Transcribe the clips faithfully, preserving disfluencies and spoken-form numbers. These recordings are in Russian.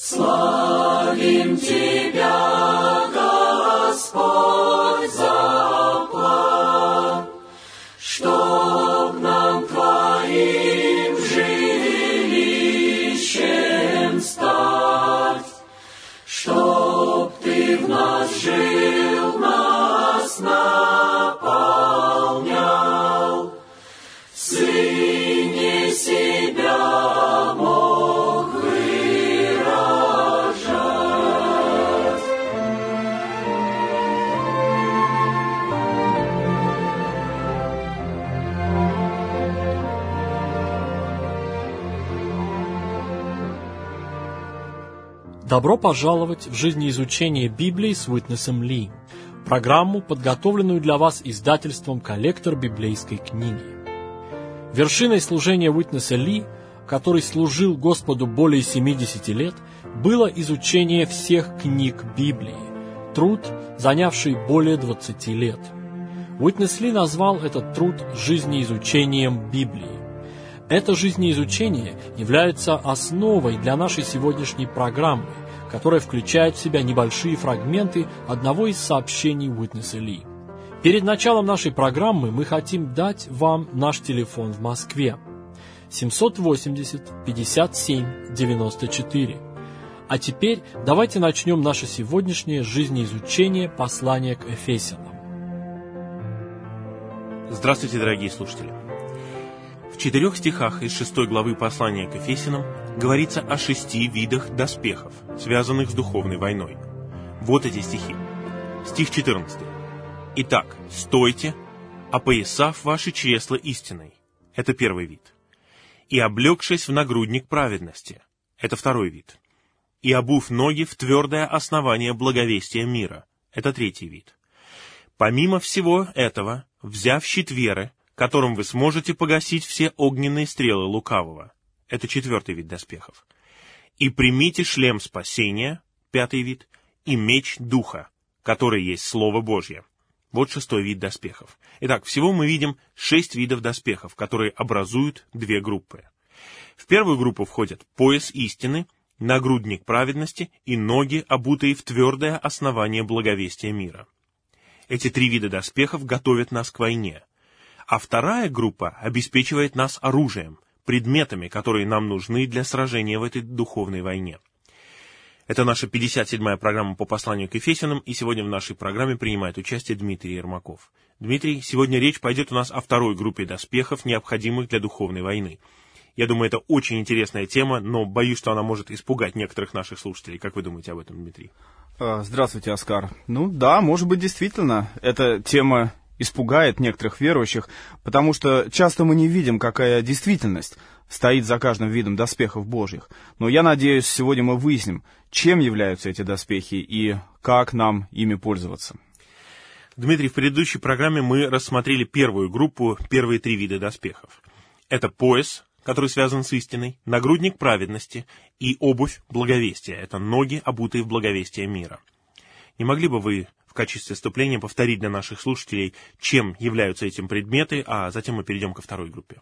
Славим Тебя, Господь, за план, чтоб нам Твоим жилищем стать, чтоб Ты в нас жил, нас наполнял, в Сыне себя мог выражать. Добро пожаловать в жизнеизучение Библии с Уитнесом Ли, программу, подготовленную для вас издательством «Коллектор библейской книги». Вершиной служения Уитнеса Ли, который служил Господу более семидесяти лет, было изучение всех книг Библии, труд, занявший более двадцати лет. Уитнес Ли назвал этот труд жизнеизучением Библии. Это жизнеизучение является основой для нашей сегодняшней программы, которая включает в себя небольшие фрагменты одного из сообщений Уитнеса Ли. Перед началом нашей программы мы хотим дать вам наш телефон в Москве семь восемьдесят пятьдесят семь девяносто четыре. А теперь давайте начнем наше сегодняшнее жизнеизучение послания к Ефесянам. Здравствуйте, дорогие слушатели! В четырех стихах из шестой главы послания к Ефесянам говорится о шести видах доспехов, связанных с духовной войной. Вот эти стихи. Стих четырнадцатый. «Итак, стойте, опоясав ваши чресла истиной». Это первый вид. «И облегшись в нагрудник праведности». Это второй вид. «И обув ноги в твердое основание благовестия мира». Это третий вид. «Помимо всего этого, взяв щит веры, которым вы сможете погасить все огненные стрелы лукавого». Это четвертый вид доспехов. «И примите шлем спасения», пятый вид, «и меч духа, который есть Слово Божье». Вот шестой вид доспехов. Итак, всего мы видим шесть видов доспехов, которые образуют две группы. В первую группу входят пояс истины, нагрудник праведности и ноги, обутые в твердое основание благовестия мира. Эти три вида доспехов готовят нас к войне. А вторая группа обеспечивает нас оружием, предметами, которые нам нужны для сражения в этой духовной войне. Это наша пятьдесят седьмая программа по посланию к Ефесянам, и сегодня в нашей программе принимает участие Дмитрий Ермаков. Дмитрий, сегодня речь пойдет у нас о второй группе доспехов, необходимых для духовной войны. Я думаю, это очень интересная тема, но боюсь, что она может испугать некоторых наших слушателей. Как вы думаете об этом, Дмитрий? Здравствуйте, Оскар. Ну да, может быть, действительно, эта тема испугает некоторых верующих, потому что часто мы не видим, какая действительность стоит за каждым видом доспехов Божьих. Но я надеюсь, сегодня мы выясним, чем являются эти доспехи и как нам ими пользоваться. Дмитрий, в предыдущей программе мы рассмотрели первую группу, первые три вида доспехов. Это пояс, который связан с истиной, нагрудник праведности и обувь благовестия. Это ноги, обутые в благовестие мира. Не могли бы вы в качестве вступления повторить для наших слушателей, чем являются эти предметы, а затем мы перейдем ко второй группе?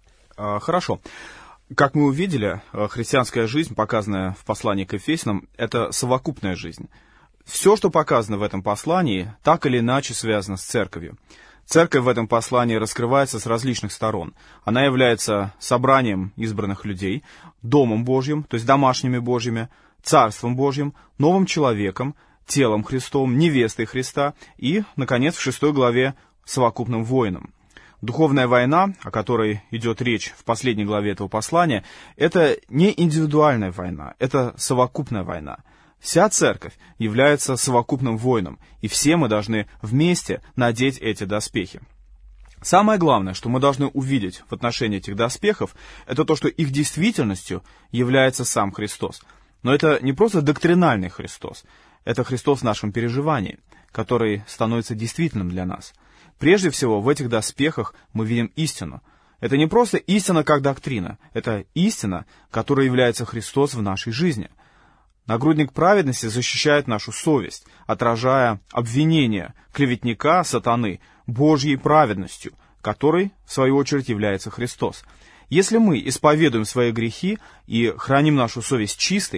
Хорошо. Как мы увидели, христианская жизнь, показанная в послании к Ефесянам, это совокупная жизнь. Все, что показано в этом послании, так или иначе связано с церковью. Церковь в этом послании раскрывается с различных сторон. Она является собранием избранных людей, домом Божьим, то есть домашними Божьими, царством Божьим, новым человеком, телом Христовым, невестой Христа и, наконец, в шестой главе совокупным воином. Духовная война, о которой идет речь в последней главе этого послания, это не индивидуальная война, это совокупная война. Вся церковь является совокупным воином, и все мы должны вместе надеть эти доспехи. Самое главное, что мы должны увидеть в отношении этих доспехов, это то, что их действительностью является сам Христос. Но это не просто доктринальный Христос, это Христос в нашем переживании, который становится действительным для нас. Прежде всего, в этих доспехах мы видим истину. Это не просто истина как доктрина, это истина, которая является Христос в нашей жизни. Нагрудник праведности защищает нашу совесть, отражая обвинение клеветника, сатаны, Божьей праведностью, которой, в свою очередь, является Христос. Если мы исповедуем свои грехи и храним нашу совесть чистой,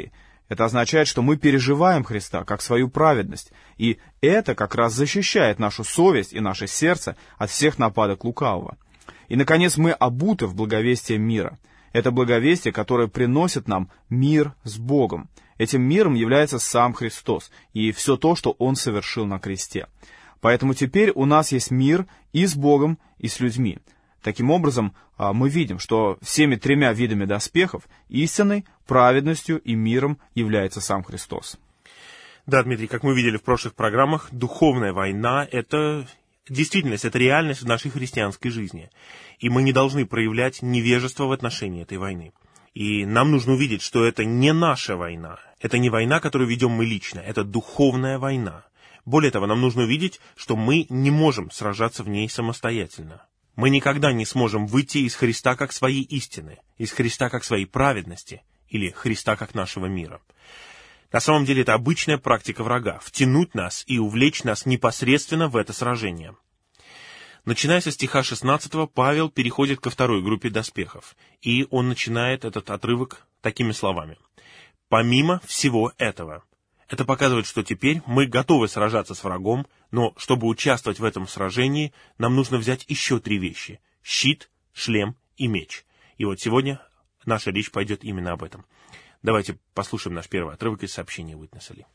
Это означает, что мы переживаем Христа как свою праведность, и это как раз защищает нашу совесть и наше сердце от всех нападок лукавого. И, наконец, мы обуты в благовестие мира. Это благовестие, которое приносит нам мир с Богом. Этим миром является сам Христос и все то, что Он совершил на кресте. Поэтому теперь у нас есть мир и с Богом, и с людьми. Таким образом, мы видим, что всеми тремя видами доспехов истиной, праведностью и миром является сам Христос. Да, Дмитрий, как мы видели в прошлых программах, духовная война — это действительность, это реальность в нашей христианской жизни. И мы не должны проявлять невежество в отношении этой войны. И нам нужно увидеть, что это не наша война. Это не война, которую ведем мы лично. Это духовная война. Более того, нам нужно увидеть, что мы не можем сражаться в ней самостоятельно. Мы никогда не сможем выйти из Христа как своей истины, из Христа как своей праведности или Христа как нашего мира. На самом деле это обычная практика врага — втянуть нас и увлечь нас непосредственно в это сражение. Начиная со стиха шестнадцатого, Павел переходит ко второй группе доспехов, и он начинает этот отрывок такими словами. «Помимо всего этого». Это показывает, что теперь мы готовы сражаться с врагом, но чтобы участвовать в этом сражении, нам нужно взять еще три вещи — щит, шлем и меч. И вот сегодня наша речь пойдет именно об этом. Давайте послушаем наш первый отрывок из сообщения Witness Lee.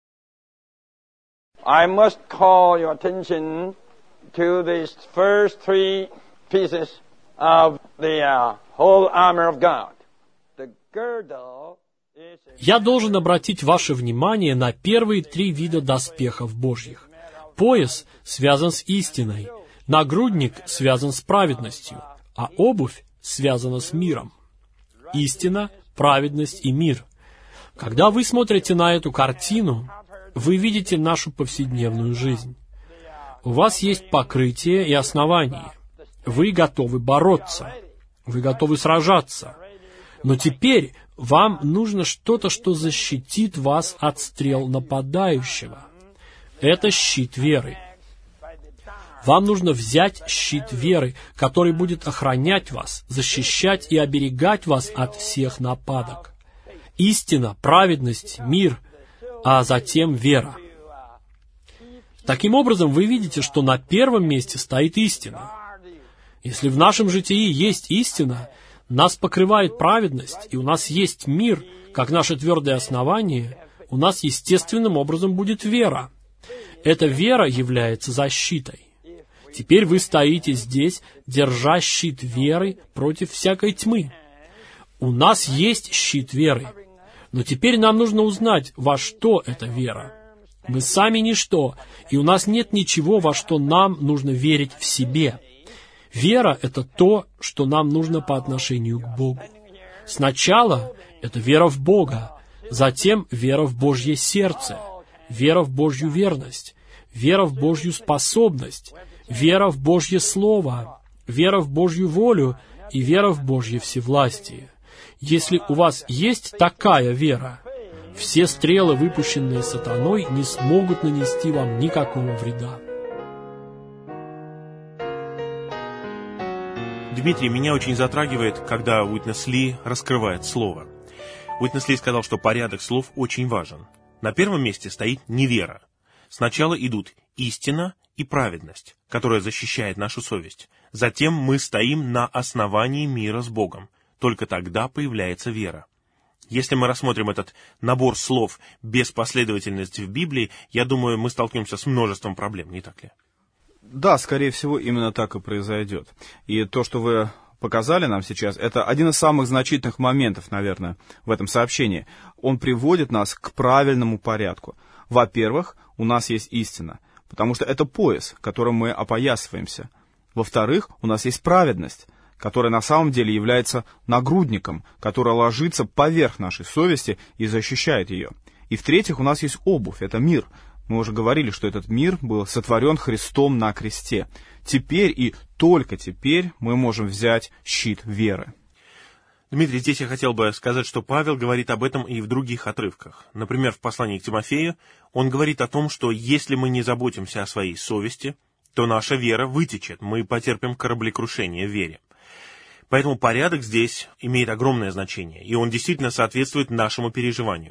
I must call your attention to these first three pieces of the uh, whole armor of God. The girdle. Я должен обратить ваше внимание на первые три вида доспехов Божьих. Пояс связан с истиной, нагрудник связан с праведностью, а обувь связана с миром. Истина, праведность и мир. Когда вы смотрите на эту картину, вы видите нашу повседневную жизнь. У вас есть покрытие и основание. Вы готовы бороться. Вы готовы сражаться. Но теперь вам нужно что-то, что защитит вас от стрел нападающего. Это щит веры. Вам нужно взять щит веры, который будет охранять вас, защищать и оберегать вас от всех нападок. Истина, праведность, мир, а затем вера. Таким образом, вы видите, что на первом месте стоит истина. Если в нашем житии есть истина, нас покрывает праведность, и у нас есть мир, как наше твердое основание, у нас естественным образом будет вера. Эта вера является защитой. Теперь вы стоите здесь, держа щит веры против всякой тьмы. У нас есть щит веры, но теперь нам нужно узнать, во что эта вера. Мы сами ничто, и у нас нет ничего, во что нам нужно верить в себе. Вера — это то, что нам нужно по отношению к Богу. Сначала это вера в Бога, затем вера в Божье сердце, вера в Божью верность, вера в Божью способность, вера в Божье Слово, вера в Божью волю и вера в Божье всевластие. Если у вас есть такая вера, все стрелы, выпущенные сатаной, не смогут нанести вам никакого вреда. Дмитрий, меня очень затрагивает, когда Witness Lee раскрывает слово. Witness Lee сказал, что порядок слов очень важен. На первом месте стоит невера. Сначала идут истина и праведность, которая защищает нашу совесть. Затем мы стоим на основании мира с Богом. Только тогда появляется вера. Если мы рассмотрим этот набор слов без последовательности в Библии, я думаю, мы столкнемся с множеством проблем, не так ли? Да, скорее всего, именно так и произойдет. И то, что вы показали нам сейчас, это один из самых значительных моментов, наверное, в этом сообщении. Он приводит нас к правильному порядку. Во-первых, у нас есть истина, потому что это пояс, которым мы опоясываемся. Во-вторых, у нас есть праведность, которая на самом деле является нагрудником, который ложится поверх нашей совести и защищает ее. И в-третьих, у нас есть обувь, это мир. Мы уже говорили, что этот мир был сотворен Христом на кресте. Теперь и только теперь мы можем взять щит веры. Дмитрий, здесь я хотел бы сказать, что Павел говорит об этом и в других отрывках. Например, в послании к Тимофею он говорит о том, что если мы не заботимся о своей совести, то наша вера вытечет, мы потерпим кораблекрушение в вере. Поэтому порядок здесь имеет огромное значение, и он действительно соответствует нашему переживанию.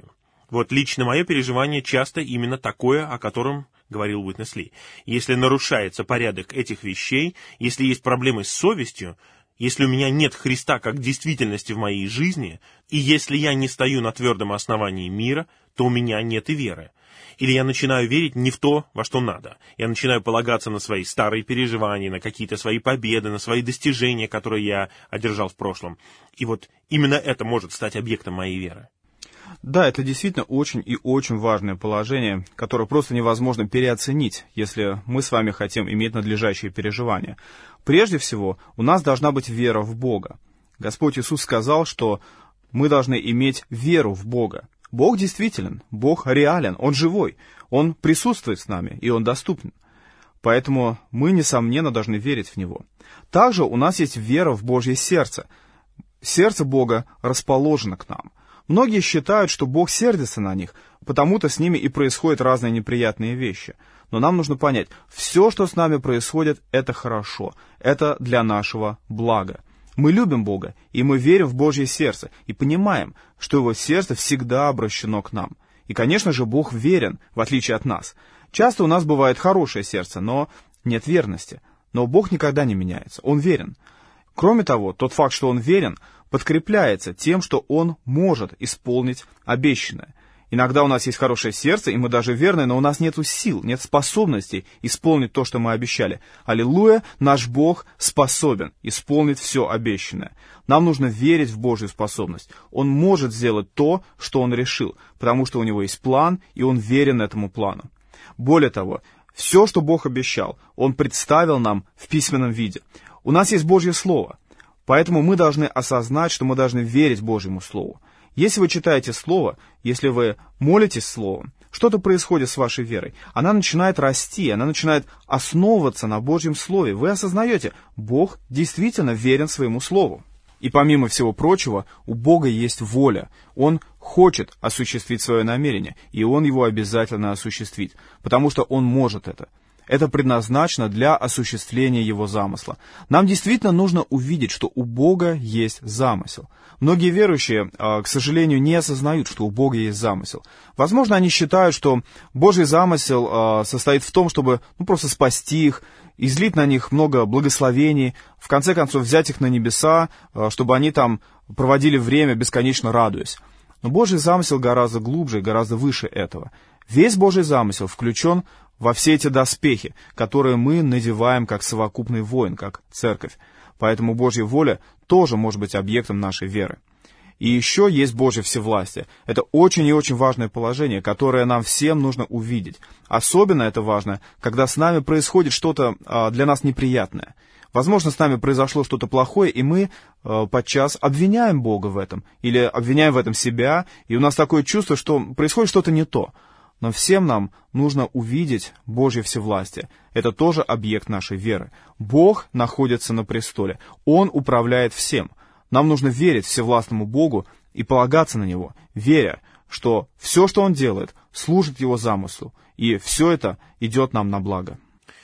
Вот лично мое переживание часто именно такое, о котором говорил Уитнес Ли. Если нарушается порядок этих вещей, если есть проблемы с совестью, если у меня нет Христа как действительности в моей жизни, и если я не стою на твердом основании мира, то у меня нет и веры. Или я начинаю верить не в то, во что надо. Я начинаю полагаться на свои старые переживания, на какие-то свои победы, на свои достижения, которые я одержал в прошлом. И вот именно это может стать объектом моей веры. Да, это действительно очень и очень важное положение, которое просто невозможно переоценить, если мы с вами хотим иметь надлежащие переживания. Прежде всего, у нас должна быть вера в Бога. Господь Иисус сказал, что мы должны иметь веру в Бога. Бог действителен, Бог реален, Он живой, Он присутствует с нами, и Он доступен. Поэтому мы, несомненно, должны верить в Него. Также у нас есть вера в Божье сердце. Сердце Бога расположено к нам. Многие считают, что Бог сердится на них, потому-то с ними и происходят разные неприятные вещи. Но нам нужно понять, все, что с нами происходит, это хорошо, это для нашего блага. Мы любим Бога, и мы верим в Божье сердце, и понимаем, что Его сердце всегда обращено к нам. И, конечно же, Бог верен, в отличие от нас. Часто у нас бывает хорошее сердце, но нет верности. Но Бог никогда не меняется, Он верен. Кроме того, тот факт, что Он верен, подкрепляется тем, что Он может исполнить обещанное. Иногда у нас есть хорошее сердце, и мы даже верны, но у нас нет сил, нет способностей исполнить то, что мы обещали. Аллилуйя, наш Бог способен исполнить все обещанное. Нам нужно верить в Божью способность. Он может сделать то, что Он решил, потому что у Него есть план, и Он верен этому плану. Более того, все, что Бог обещал, Он представил нам в письменном виде. У нас есть Божье Слово, поэтому мы должны осознать, что мы должны верить Божьему Слову. Если вы читаете Слово, если вы молитесь Словом, что-то происходит с вашей верой. Она начинает расти, она начинает основываться на Божьем Слове. Вы осознаете, Бог действительно верен своему Слову. И помимо всего прочего, у Бога есть воля. Он хочет осуществить свое намерение, и Он его обязательно осуществит, потому что Он может это. Это предназначено для осуществления Его замысла. Нам действительно нужно увидеть, что у Бога есть замысел. Многие верующие, к сожалению, не осознают, что у Бога есть замысел. Возможно, они считают, что Божий замысел состоит в том, чтобы ну, просто спасти их, излить на них много благословений, в конце концов взять их на небеса, чтобы они там проводили время, бесконечно радуясь. Но Божий замысел гораздо глубже и гораздо выше этого. Весь Божий замысел включен во все эти доспехи, которые мы надеваем как совокупный воин, как церковь. Поэтому Божья воля тоже может быть объектом нашей веры. И еще есть Божье всевластие. Это очень и очень важное положение, которое нам всем нужно увидеть. Особенно это важно, когда с нами происходит что-то а, для нас неприятное. Возможно, с нами произошло что-то плохое, и мы а, подчас обвиняем Бога в этом, или обвиняем в этом себя, и у нас такое чувство, что происходит что-то не то. Но всем нам нужно увидеть Божье всевластие. Это тоже объект нашей веры. Бог находится на престоле. Он управляет всем. Нам нужно верить всевластному Богу и полагаться на Него, веря, что все, что Он делает, служит Его замыслу. И все это идет нам на благо.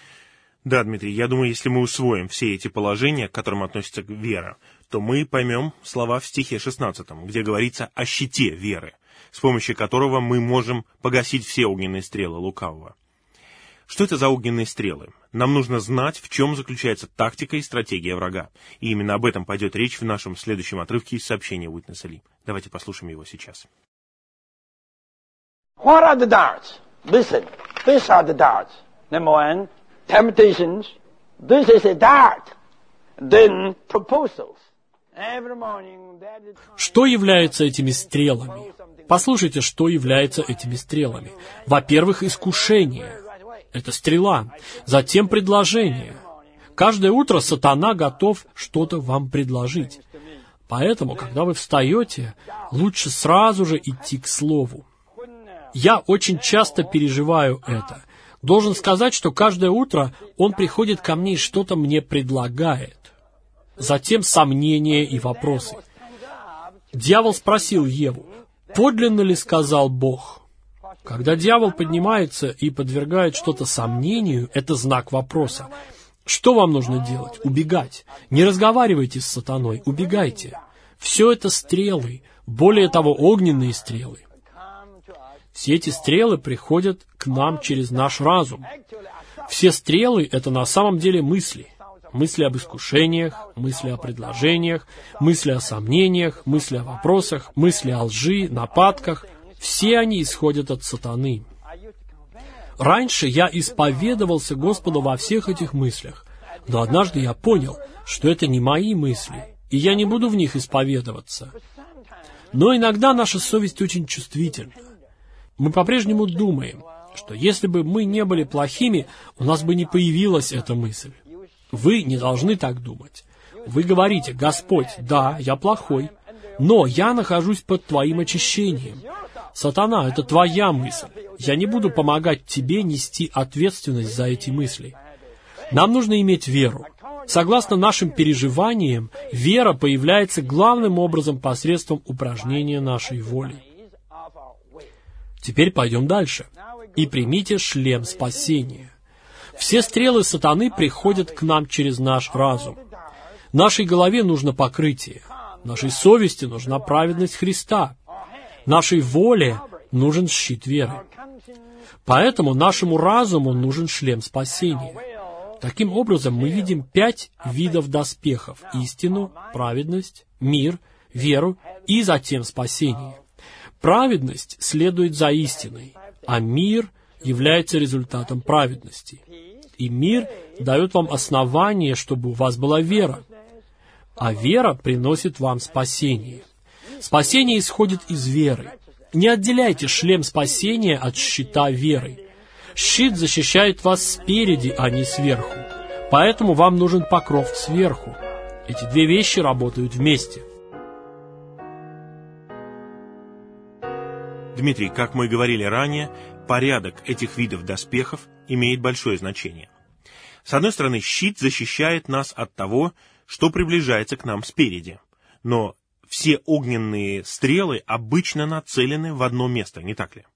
Да, Дмитрий, я думаю, если мы усвоим все эти положения, к которым относится вера, то мы поймем слова в стихе шестнадцатом, где говорится о щите веры, с помощью которого мы можем погасить все огненные стрелы лукавого. Что это за огненные стрелы? Нам нужно знать, в чем заключается тактика и стратегия врага. И именно об этом пойдет речь в нашем следующем отрывке из сообщения Уитнеса Ли. Давайте послушаем его сейчас. What are the darts? Listen, these are the darts. Number one, temptations. This is a dart. Then proposals. Что является этими стрелами? Послушайте, что является этими стрелами. Во-первых, искушение. Это стрела. Затем предложение. Каждое утро сатана готов что-то вам предложить. Поэтому, когда вы встаете, лучше сразу же идти к Слову. Я очень часто переживаю это. Должен сказать, что каждое утро он приходит ко мне и что-то мне предлагает. Затем сомнения и вопросы. Дьявол спросил Еву, подлинно ли сказал Бог? Когда дьявол поднимается и подвергает что-то сомнению, это знак вопроса. Что вам нужно делать? Убегать. Не разговаривайте с сатаной, убегайте. Все это стрелы, более того, огненные стрелы. Все эти стрелы приходят к нам через наш разум. Все стрелы — это на самом деле мысли. Мысли об искушениях, мысли о предложениях, мысли о сомнениях, мысли о вопросах, мысли о лжи, нападках. Все они исходят от сатаны. Раньше я исповедовался Господу во всех этих мыслях, но однажды я понял, что это не мои мысли, и я не буду в них исповедоваться. Но иногда наша совесть очень чувствительна. Мы по-прежнему думаем, что если бы мы не были плохими, у нас бы не появилась эта мысль. Вы не должны так думать. Вы говорите: «Господь, да, я плохой, но я нахожусь под Твоим очищением». Сатана, это твоя мысль. Я не буду помогать тебе нести ответственность за эти мысли. Нам нужно иметь веру. Согласно нашим переживаниям, вера появляется главным образом посредством упражнения нашей воли. Теперь пойдем дальше. И примите шлем спасения. Все стрелы сатаны приходят к нам через наш разум. Нашей голове нужно покрытие. Нашей совести нужна праведность Христа. Нашей воле нужен щит веры. Поэтому нашему разуму нужен шлем спасения. Таким образом, мы видим пять видов доспехов: истину, праведность, мир, веру и затем спасение. Праведность следует за истиной, а мир является результатом праведности. И мир дает вам основание, чтобы у вас была вера. А вера приносит вам спасение. Спасение исходит из веры. Не отделяйте шлем спасения от щита веры. Щит защищает вас спереди, а не сверху. Поэтому вам нужен покров сверху. Эти две вещи работают вместе. Дмитрий, как мы говорили ранее, порядок этих видов доспехов имеет большое значение. С одной стороны, щит защищает нас от того, что приближается к нам спереди. Но все огненные стрелы обычно нацелены в одно место, не так ли?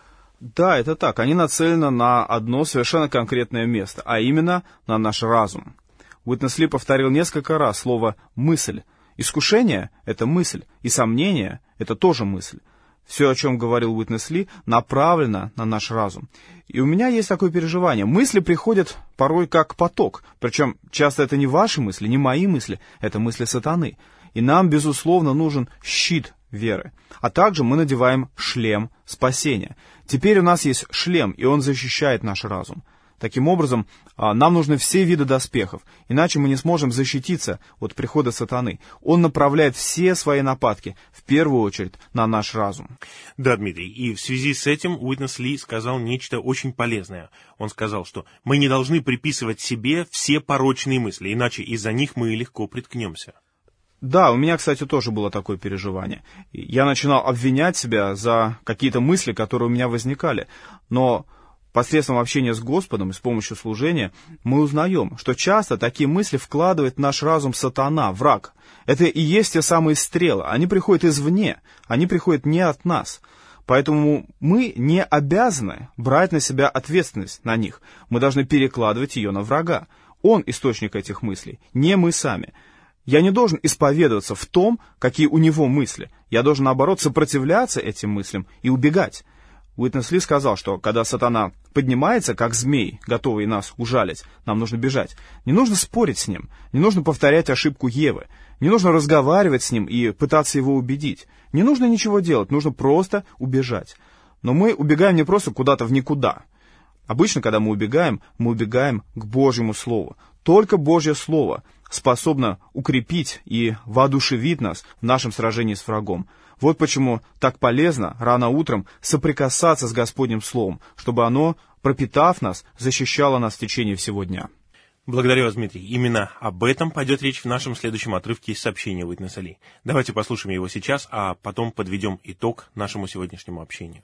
Да, это так. Они нацелены на одно совершенно конкретное место, а именно на наш разум. Уитнес Ли повторил несколько раз слово «мысль». Искушение — это мысль, и сомнение — это тоже мысль. Все, о чем говорил Уитнес Ли, направлено на наш разум. И у меня есть такое переживание. Мысли приходят порой как поток. Причем часто это не ваши мысли, не мои мысли, это мысли сатаны. И нам, безусловно, нужен щит веры. А также мы надеваем шлем спасения. Теперь у нас есть шлем, и он защищает наш разум. Таким образом, нам нужны все виды доспехов, иначе мы не сможем защититься от прихода сатаны. Он направляет все свои нападки, в первую очередь, на наш разум. Да, Дмитрий, и в связи с этим Уитнес Ли сказал нечто очень полезное. Он сказал, что мы не должны приписывать себе все порочные мысли, иначе из-за них мы легко приткнемся. Да, у меня, кстати, тоже было такое переживание. Я начинал обвинять себя за какие-то мысли, которые у меня возникали, но посредством общения с Господом и с помощью служения мы узнаем, что часто такие мысли вкладывает в наш разум сатана, враг. Это и есть те самые стрелы. Они приходят извне, они приходят не от нас. Поэтому мы не обязаны брать на себя ответственность на них. Мы должны перекладывать ее на врага. Он источник этих мыслей, не мы сами. Я не должен исповедоваться в том, какие у него мысли. Я должен, наоборот, сопротивляться этим мыслям и убегать. Уитнес Ли сказал, что когда сатана поднимается, как змей, готовый нас ужалить, нам нужно бежать. Не нужно спорить с ним, не нужно повторять ошибку Евы, не нужно разговаривать с ним и пытаться его убедить. Не нужно ничего делать, нужно просто убежать. Но мы убегаем не просто куда-то в никуда. Обычно, когда мы убегаем, мы убегаем к Божьему Слову. Только Божье Слово способно укрепить и воодушевить нас в нашем сражении с врагом. Вот почему так полезно рано утром соприкасаться с Господним Словом, чтобы оно, пропитав нас, защищало нас в течение всего дня. Благодарю вас, Дмитрий. Именно об этом пойдет речь в нашем следующем отрывке из сообщения Уитнеса Ли. Давайте послушаем его сейчас, а потом подведем итог нашему сегодняшнему общению.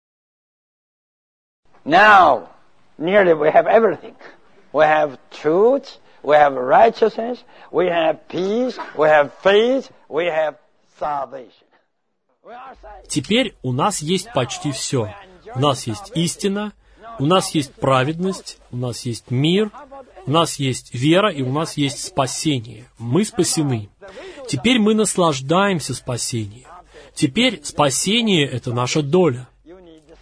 Now, nearly we have everything. We have truth, we have righteousness, we have peace, we have faith, we have salvation. Теперь у нас есть почти все. У нас есть истина, у нас есть праведность, у нас есть мир, у нас есть вера и у нас есть спасение. Мы спасены. Теперь мы наслаждаемся спасением. Теперь спасение — это наша доля.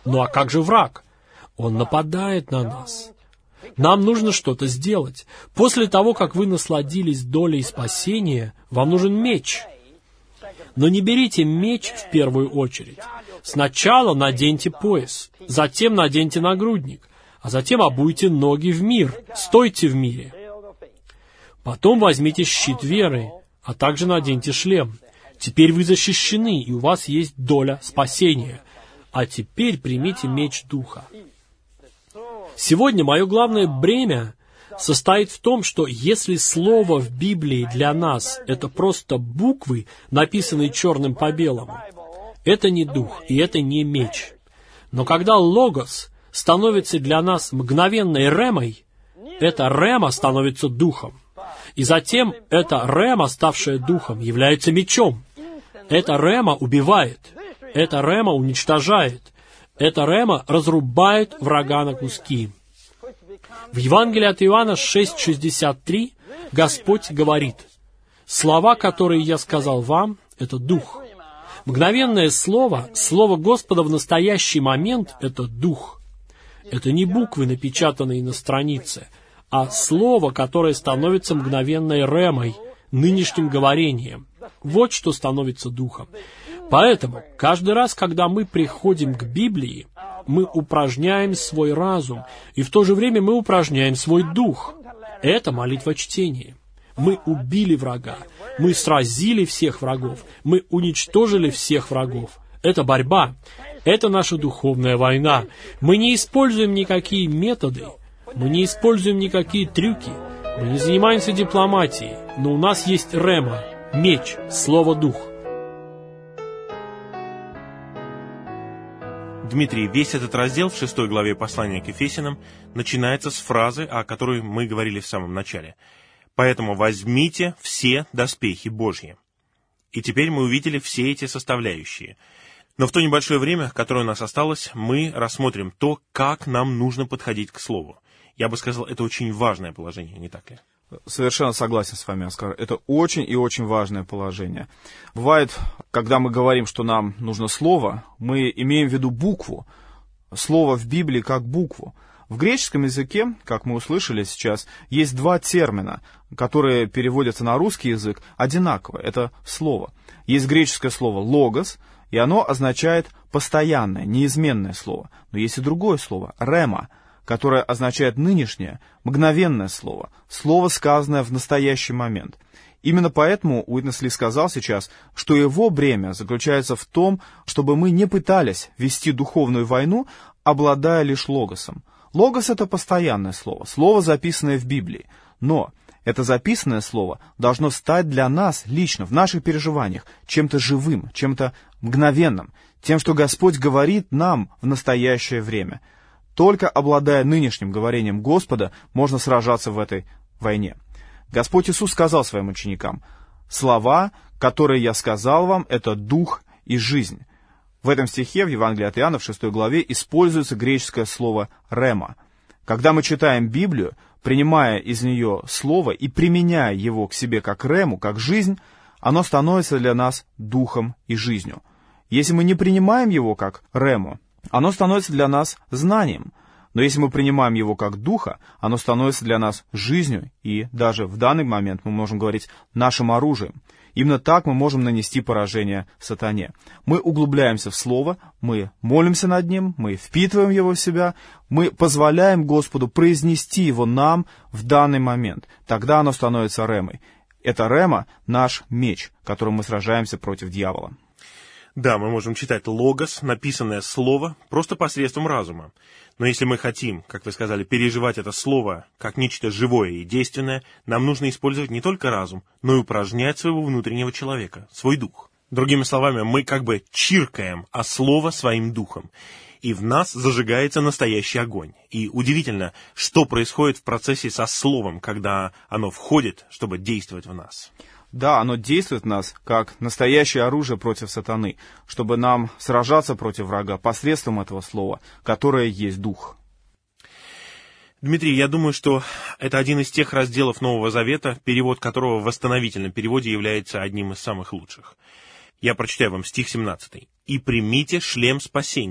Ну а как же враг? Он нападает на нас. Нам нужно что-то сделать. После того, как вы насладились долей спасения, вам нужен меч. Но не берите меч в первую очередь. Сначала наденьте пояс, затем наденьте нагрудник, а затем обуйте ноги в мир, стойте в мире. Потом возьмите щит веры, а также наденьте шлем. Теперь вы защищены, и у вас есть доля спасения. А теперь примите меч Духа. Сегодня мое главное бремя состоит в том, что если слово в Библии для нас — это просто буквы, написанные черным по белому, это не дух, и это не меч. Но когда логос становится для нас мгновенной ремой, эта рема становится духом. И затем эта рема, ставшая духом, является мечом. Эта рема убивает, эта рема уничтожает, эта рема разрубает врага на куски. В Евангелии от Иоанна шесть шестьдесят три Господь говорит: «Слова, которые я сказал вам, это дух». Мгновенное слово, слово Господа в настоящий момент — это дух. Это не буквы, напечатанные на странице, а слово, которое становится мгновенной ремой, нынешним говорением. Вот что становится духом. Поэтому каждый раз, когда мы приходим к Библии, мы упражняем свой разум, и в то же время мы упражняем свой дух. Это молитва чтения. Мы убили врага, мы сразили всех врагов, мы уничтожили всех врагов. Это борьба, это наша духовная война. Мы не используем никакие методы, мы не используем никакие трюки, мы не занимаемся дипломатией, но у нас есть рема, меч, слово-дух. Дмитрий, весь этот раздел в шестой главе послания к Ефесянам начинается с фразы, о которой мы говорили в самом начале. «Поэтому возьмите все доспехи Божьи». И теперь мы увидели все эти составляющие. Но в то небольшое время, которое у нас осталось, мы рассмотрим то, как нам нужно подходить к Слову. Я бы сказал, это очень важное положение, не так ли? Совершенно согласен с вами, Оскар. Это очень и очень важное положение. Бывает, когда мы говорим, что нам нужно слово, мы имеем в виду букву. Слово в Библии как букву. В греческом языке, как мы услышали сейчас, есть два термина, которые переводятся на русский язык одинаково. Это слово. Есть греческое слово «логос», и оно означает постоянное, неизменное слово. Но есть и другое слово «рема», которое означает нынешнее, мгновенное слово, слово, сказанное в настоящий момент. Именно поэтому Уитнес Ли сказал сейчас, что его бремя заключается в том, чтобы мы не пытались вести духовную войну, обладая лишь логосом. Логос — это постоянное слово, слово, записанное в Библии. Но это записанное слово должно стать для нас лично, в наших переживаниях, чем-то живым, чем-то мгновенным, тем, что Господь говорит нам в настоящее время. Только обладая нынешним говорением Господа, можно сражаться в этой войне. Господь Иисус сказал своим ученикам: «Слова, которые я сказал вам, это дух и жизнь». В этом стихе в Евангелии от Иоанна в шестой главе используется греческое слово «рема». Когда мы читаем Библию, принимая из нее слово и применяя его к себе как рему, как жизнь, оно становится для нас духом и жизнью. Если мы не принимаем его как рему, оно становится для нас знанием. Но если мы принимаем его как духа, оно становится для нас жизнью и даже в данный момент мы можем говорить нашим оружием. Именно так мы можем нанести поражение сатане. Мы углубляемся в Слово, мы молимся над ним, мы впитываем его в себя, мы позволяем Господу произнести его нам в данный момент. Тогда оно становится ремой. Это рема — наш меч, которым мы сражаемся против дьявола. Да, мы можем читать логос, написанное слово, просто посредством разума. Но если мы хотим, как вы сказали, переживать это слово как нечто живое и действенное, нам нужно использовать не только разум, но и упражнять своего внутреннего человека, свой дух. Другими словами, мы как бы чиркаем о слово своим духом, и в нас зажигается настоящий огонь. И удивительно, что происходит в процессе со словом, когда оно входит, чтобы действовать в нас. Да, оно действует в нас как настоящее оружие против сатаны, чтобы нам сражаться против врага посредством этого слова, которое есть дух. Дмитрий, я думаю, что это один из тех разделов Нового Завета, перевод которого в восстановительном переводе является одним из самых лучших. Я прочитаю вам стих семнадцатый. «И примите шлем спасения,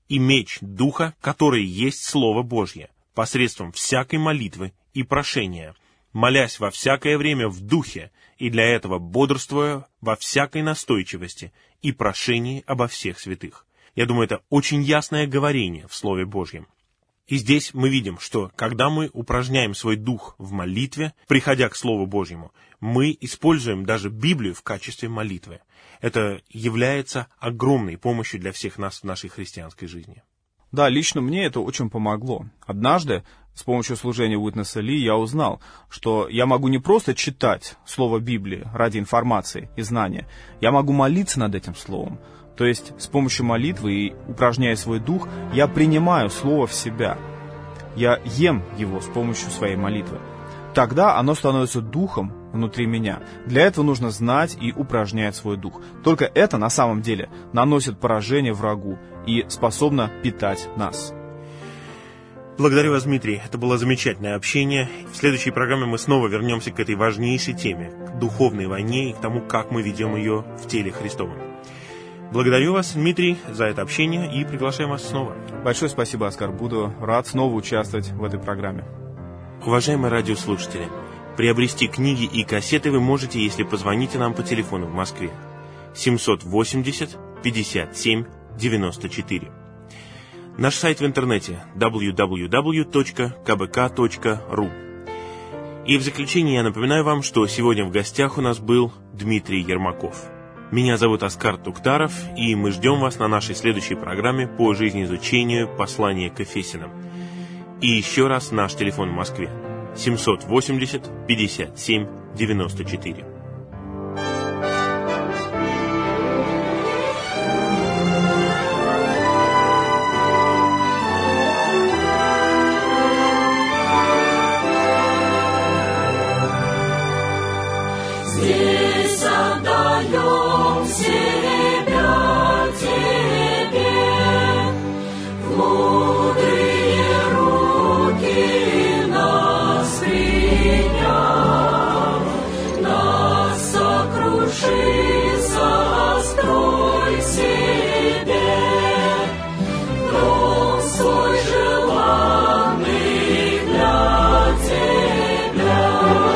и меч Духа, который есть Слово Божье, посредством всякой молитвы и прошения, молясь во всякое время в Духе, и для этого бодрствуя во всякой настойчивости и прошении обо всех святых». Я думаю, это очень ясное говорение в Слове Божьем. И здесь мы видим, что когда мы упражняем свой дух в молитве, приходя к Слову Божьему, мы используем даже Библию в качестве молитвы. Это является огромной помощью для всех нас в нашей христианской жизни. Да, лично мне это очень помогло. Однажды с помощью служения Уитнеса Ли я узнал, что я могу не просто читать слово Библии ради информации и знания, я могу молиться над этим словом. То есть с помощью молитвы и упражняя свой дух, я принимаю слово в себя. Я ем его с помощью своей молитвы. Тогда оно становится духом внутри меня. Для этого нужно знать и упражнять свой дух. Только это на самом деле наносит поражение врагу и способно питать нас. Благодарю вас, Дмитрий. Это было замечательное общение. В следующей программе мы снова вернемся к этой важнейшей теме, к духовной войне и к тому, как мы ведем ее в теле Христовом. Благодарю вас, Дмитрий, за это общение и приглашаем вас снова. Большое спасибо, Оскар. Буду рад снова участвовать в этой программе. Уважаемые радиослушатели, приобрести книги и кассеты вы можете, если позвоните нам по телефону в Москве семьсот восемьдесят пятьдесят семь девяносто четыре. Наш сайт в интернете дабл ю дабл ю дабл ю точка ка бэ ка точка ру. И в заключение я напоминаю вам, что сегодня в гостях у нас был Дмитрий Ермаков. Меня зовут Оскар Туктаров, и мы ждем вас на нашей следующей программе по жизнеизучению послания к Ефесянам. И еще раз наш телефон в Москве семьсот восемьдесят пятьдесят семь девяносто четыре. Здесь отдаем себя Тебе, в мудрые руки нас приняв, нас сокруши, сострой себе, дом свой желанный для Тебя.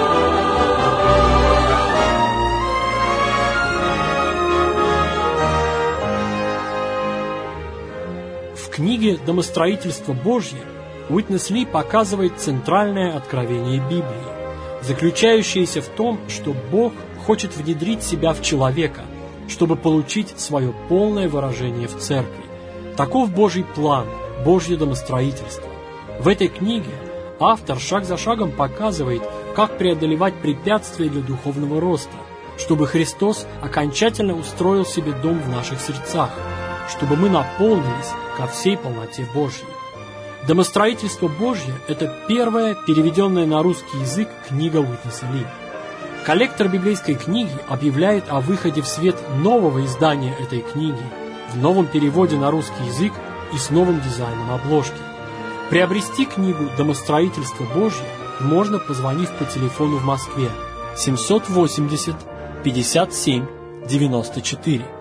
В книге «Домостроительство Божье» Уитнес Ли показывает центральное откровение Библии, заключающееся в том, что Бог хочет внедрить себя в человека, чтобы получить свое полное выражение в церкви. Таков Божий план, Божье домостроительство. В этой книге автор шаг за шагом показывает, как преодолевать препятствия для духовного роста, чтобы Христос окончательно устроил себе дом в наших сердцах, чтобы мы наполнились ко всей полноте Божьей. «Домостроительство Божье» — это первая переведенная на русский язык книга Уитнеса Ли. Коллектор библейской книги объявляет о выходе в свет нового издания этой книги в новом переводе на русский язык и с новым дизайном обложки. Приобрести книгу «Домостроительство Божье» можно, позвонив по телефону в Москве семьсот восемьдесят пятьдесят семь девяносто четыре.